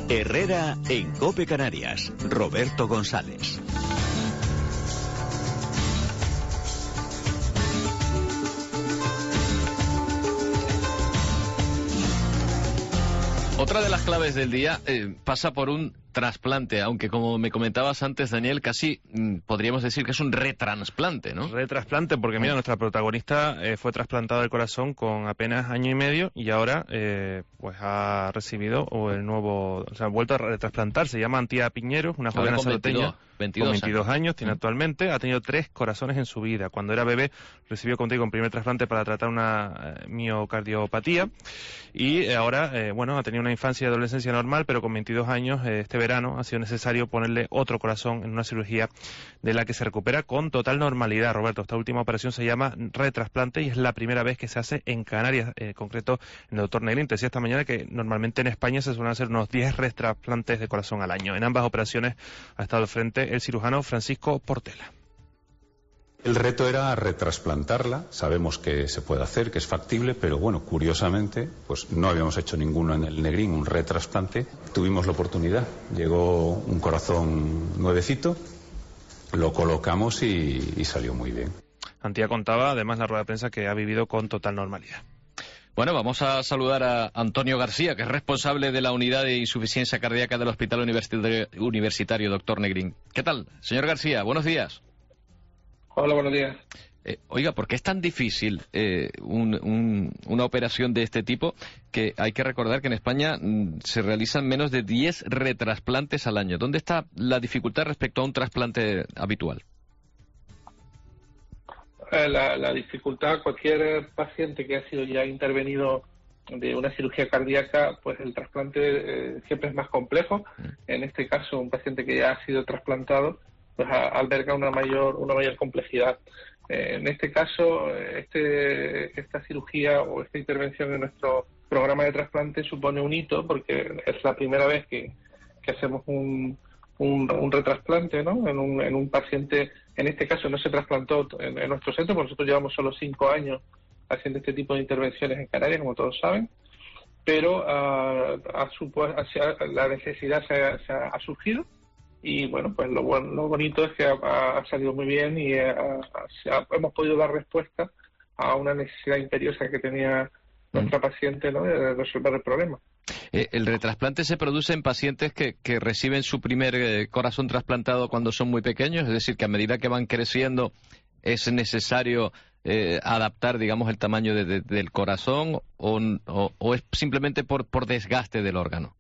Herrera en COPE Canarias. Roberto González. Otra de las claves del día pasa por un trasplante, aunque como me comentabas antes, Daniel, casi podríamos decir que es un retrasplante, ¿no? Retrasplante, porque mira, nuestra protagonista fue trasplantada del corazón con apenas año y medio y ahora pues ha recibido el nuevo, o sea, ha vuelto a retrasplantarse. Se llama Antía Piñeros, una joven lanzaroteña. 22 años tiene actualmente, ha tenido 3 corazones en su vida. Cuando era bebé recibió, como te digo, un primer trasplante para tratar una miocardiopatía y ahora, bueno, ha tenido una infancia y adolescencia normal, pero con 22 años, este verano, ha sido necesario ponerle otro corazón en una cirugía de la que se recupera con total normalidad, Roberto. Esta última operación se llama retrasplante y es la primera vez que se hace en Canarias, en concreto en el doctor Negrín. Te decía esta mañana que normalmente en España se suelen hacer unos 10 retrasplantes de corazón al año. En ambas operaciones ha estado al frente el cirujano Francisco Portela. El reto era retrasplantarla, sabemos que se puede hacer, que es factible, pero bueno, curiosamente, pues no habíamos hecho ninguno en el Negrín, un retrasplante. Tuvimos la oportunidad, llegó un corazón nuevecito, lo colocamos y salió muy bien. Antía contaba, además, en la rueda de prensa que ha vivido con total normalidad. Bueno, vamos a saludar a Antonio García, que es responsable de la unidad de insuficiencia cardíaca del Hospital Universitario Dr. Negrín. ¿Qué tal, señor García? Buenos días. Hola, buenos días. Oiga, ¿por qué es tan difícil una operación de este tipo? Que hay que recordar que en España se realizan menos de 10 retrasplantes al año. ¿Dónde está la dificultad respecto a un trasplante habitual? La dificultad, cualquier paciente que ha sido ya intervenido de una cirugía cardíaca, pues el trasplante siempre es más complejo. En este caso, un paciente que ya ha sido trasplantado, pues alberga una mayor complejidad. En este caso, esta cirugía o esta intervención en nuestro programa de trasplante supone un hito, porque es la primera vez que hacemos un retrasplante, ¿no? En un paciente. En este caso no se trasplantó en nuestro centro, porque nosotros llevamos solo 5 años haciendo este tipo de intervenciones en Canarias, como todos saben, pero la necesidad ha surgido y bueno, pues lo bonito es que ha salido muy bien y hemos podido dar respuesta a una necesidad imperiosa que tenía nuestra paciente, ¿no? De resolver el problema. El retrasplante se produce en pacientes que reciben su primer corazón trasplantado cuando son muy pequeños, es decir, que a medida que van creciendo es necesario adaptar, digamos, el tamaño del corazón o es simplemente por desgaste del órgano.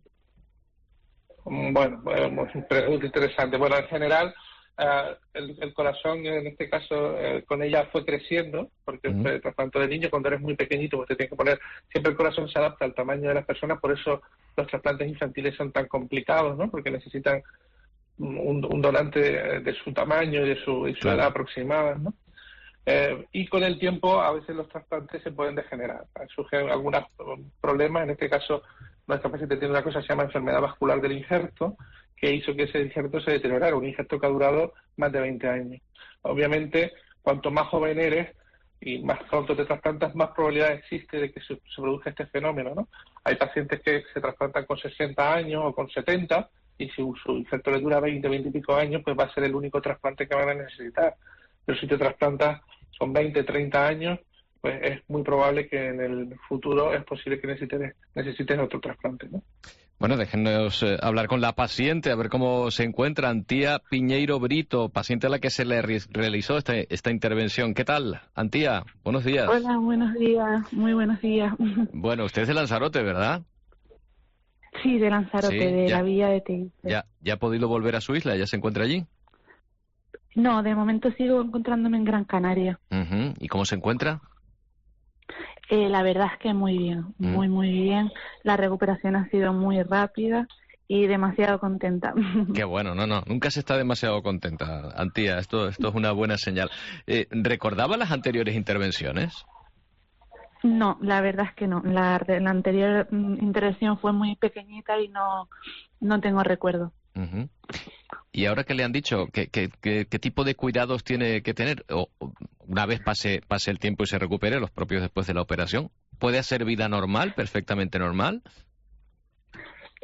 Bueno, pregunta interesante. Bueno, en general, el corazón, en este caso, con ella fue creciendo, porque el trasplante de niño, cuando eres muy pequeñito, pues te tienes que poner, siempre el corazón se adapta al tamaño de las personas, por eso los trasplantes infantiles son tan complicados, ¿no? Porque necesitan un donante de su tamaño y de su edad aproximada, ¿no? Y con el tiempo, a veces los trasplantes se pueden degenerar. Surgen algunos problemas, en este caso, nuestra paciente tiene una cosa que se llama enfermedad vascular del injerto, que hizo que ese injerto se deteriorara, un injerto que ha durado más de 20 años. Obviamente, cuanto más joven eres y más pronto te trasplantas, más probabilidad existe de que se produzca este fenómeno, ¿no? Hay pacientes que se trasplantan con 60 años o con 70, y si su injerto le dura 20 y pico años, pues va a ser el único trasplante que van a necesitar. Pero si te trasplantas con 20, 30 años, pues es muy probable que en el futuro es posible que necesites otro trasplante, ¿no? Bueno, déjenos hablar con la paciente, a ver cómo se encuentra Antía Piñeiro Brito, paciente a la que se le realizó esta intervención. ¿Qué tal, Antía? Buenos días. Hola, buenos días, muy buenos días. Bueno, usted es de Lanzarote, ¿verdad? Sí, de Lanzarote, sí, de la villa de Tenerife. ¿Ya ha podido volver a su isla? ¿Ya se encuentra allí? No, de momento sigo encontrándome en Gran Canaria. ¿Y cómo se encuentra? La verdad es que muy bien, muy bien. La recuperación ha sido muy rápida y demasiado contenta. Qué bueno, nunca se está demasiado contenta, Antía, esto es una buena señal. ¿Recordaba las anteriores intervenciones? No, la verdad es que no. La anterior intervención fue muy pequeñita y no tengo recuerdo. ¿Y ahora qué le han dicho? ¿Qué tipo de cuidados tiene que tener? O una vez pase el tiempo y se recupere, los propios después de la operación, ¿puede hacer vida normal, perfectamente normal?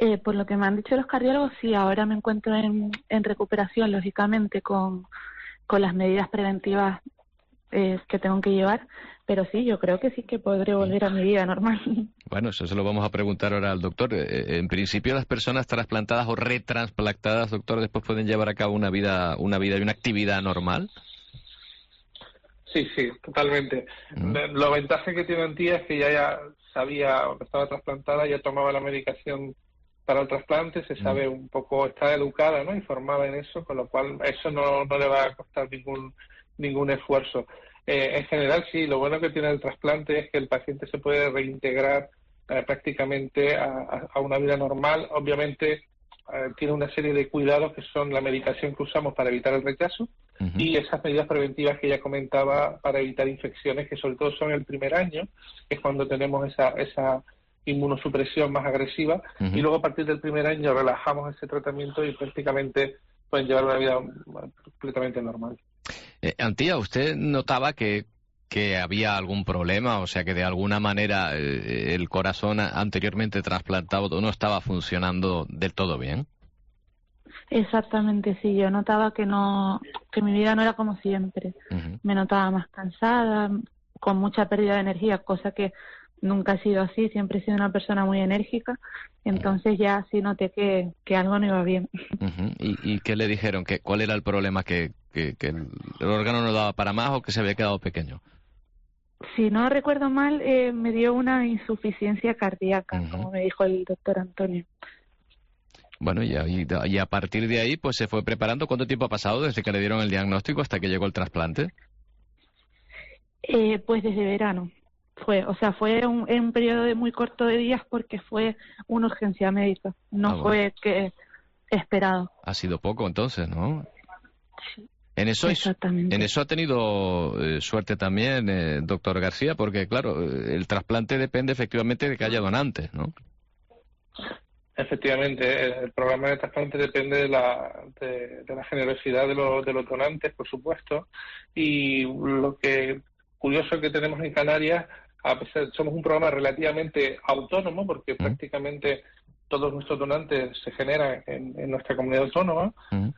Por lo que me han dicho los cardiólogos, sí, ahora me encuentro en recuperación, lógicamente, con las medidas preventivas que tengo que llevar, pero sí, yo creo que sí que podré volver a mi vida normal. Bueno, eso se lo vamos a preguntar ahora al doctor. En principio, las personas trasplantadas o retransplantadas, doctor, después pueden llevar a cabo una vida y una actividad normal. Sí, totalmente. La ventaja que tiene Antía es que ya sabía que estaba trasplantada, ya tomaba la medicación para el trasplante, se sabe un poco, está educada, ¿no? Informada en eso, con lo cual eso no le va a costar ningún esfuerzo. En general, sí, lo bueno que tiene el trasplante es que el paciente se puede reintegrar prácticamente a una vida normal. Obviamente tiene una serie de cuidados que son la medicación que usamos para evitar el rechazo y esas medidas preventivas que ya comentaba para evitar infecciones, que sobre todo son el primer año, que es cuando tenemos esa inmunosupresión más agresiva, y luego a partir del primer año relajamos ese tratamiento y prácticamente pueden llevar una vida completamente normal. Antía, ¿usted notaba que había algún problema? O sea, que de alguna manera el corazón anteriormente trasplantado no estaba funcionando del todo bien. Exactamente, sí. Yo notaba que mi vida no era como siempre. Me notaba más cansada, con mucha pérdida de energía, cosa que nunca he sido así. Siempre he sido una persona muy enérgica. Entonces ya sí noté que algo no iba bien. ¿Y qué le dijeron? ¿Cuál era el problema? ¿Que el órgano no daba para más o que se había quedado pequeño? Si no recuerdo mal, me dio una insuficiencia cardíaca, como me dijo el doctor Antonio. Bueno, y a partir de ahí pues se fue preparando. ¿Cuánto tiempo ha pasado desde que le dieron el diagnóstico hasta que llegó el trasplante? Pues desde verano. Fue un periodo de muy corto de días porque fue una urgencia médica. No fue que esperado. Ha sido poco entonces, ¿no? Sí. En eso ha tenido suerte también, doctor García, porque claro, el trasplante depende efectivamente de que haya donantes, ¿no? Efectivamente, el programa de trasplante depende de la generosidad de los donantes, por supuesto, y lo que curioso que tenemos en Canarias, a pesar somos un programa relativamente autónomo, porque prácticamente todos nuestros donantes se generan en nuestra comunidad autónoma,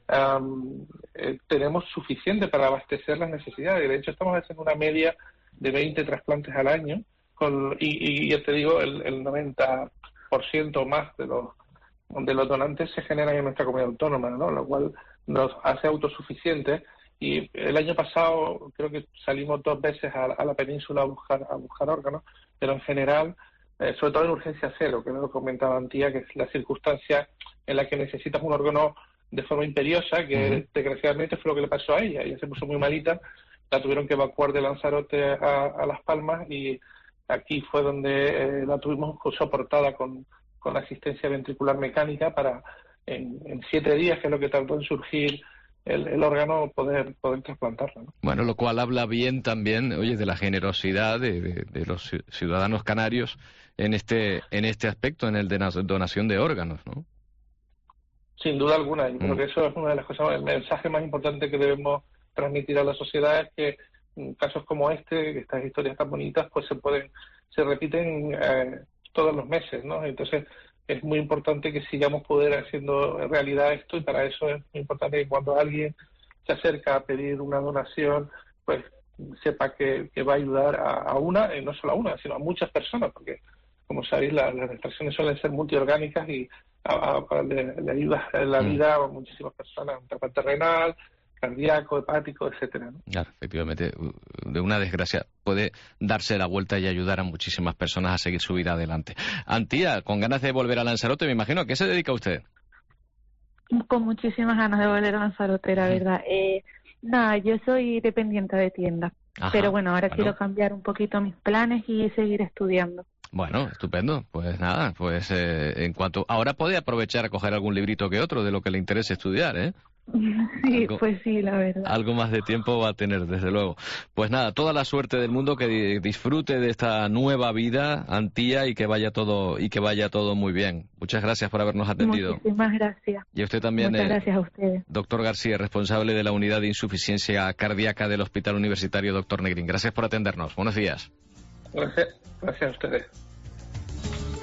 tenemos suficiente para abastecer las necesidades. De hecho, estamos haciendo una media de 20 trasplantes al año, y ya te digo, el 90% más de los donantes se generan en nuestra comunidad autónoma, ¿no? Lo cual nos hace autosuficientes. Y el año pasado creo que salimos 2 veces a la península a buscar órganos, pero en general, sobre todo en urgencia cero, que lo comentaba Antía, que es la circunstancia en la que necesitas un órgano de forma imperiosa, que desgraciadamente fue lo que le pasó a ella. Ella se puso muy malita, la tuvieron que evacuar de Lanzarote a Las Palmas, y aquí fue donde la tuvimos soportada con asistencia ventricular mecánica para en 7 días, que es lo que tardó en surgir el órgano, poder trasplantarlo, ¿no? Bueno, lo cual habla bien también, oye, de la generosidad de los ciudadanos canarios en este aspecto, en el de donación de órganos, ¿no? Sin duda alguna, y creo que eso es una de las cosas, el mensaje más importante que debemos transmitir a la sociedad es que casos como estas historias tan bonitas, pues se repiten todos los meses, ¿no? Entonces es muy importante que sigamos haciendo realidad esto, y para eso es muy importante que cuando alguien se acerca a pedir una donación, pues sepa que va a ayudar a una, no solo a una, sino a muchas personas, porque como sabéis las extracciones suelen ser multiorgánicas y le ayuda en la vida a muchísimas personas, un trasplante renal, cardíaco, hepático, etcétera, ¿no? Claro, efectivamente, de una desgracia puede darse la vuelta y ayudar a muchísimas personas a seguir su vida adelante. Antía, con ganas de volver a Lanzarote, me imagino, ¿a qué se dedica usted? Con muchísimas ganas de volver a Lanzarote, la verdad. Nada, yo soy dependiente de tienda, pero bueno, ahora quiero cambiar un poquito mis planes y seguir estudiando. Bueno, estupendo. Pues nada, pues ahora puede aprovechar a coger algún librito que otro de lo que le interese estudiar, ¿eh? Sí, pues sí, la verdad. Algo más de tiempo va a tener, desde luego. Pues nada, toda la suerte del mundo, que disfrute de esta nueva vida, Antía, y que vaya todo muy bien. Muchas gracias por habernos atendido. Muchísimas gracias. Y a usted también. Muchas gracias a ustedes. Doctor García, responsable de la unidad de insuficiencia cardíaca del Hospital Universitario Dr. Negrín. Gracias por atendernos. Buenos días. Gracias a ustedes.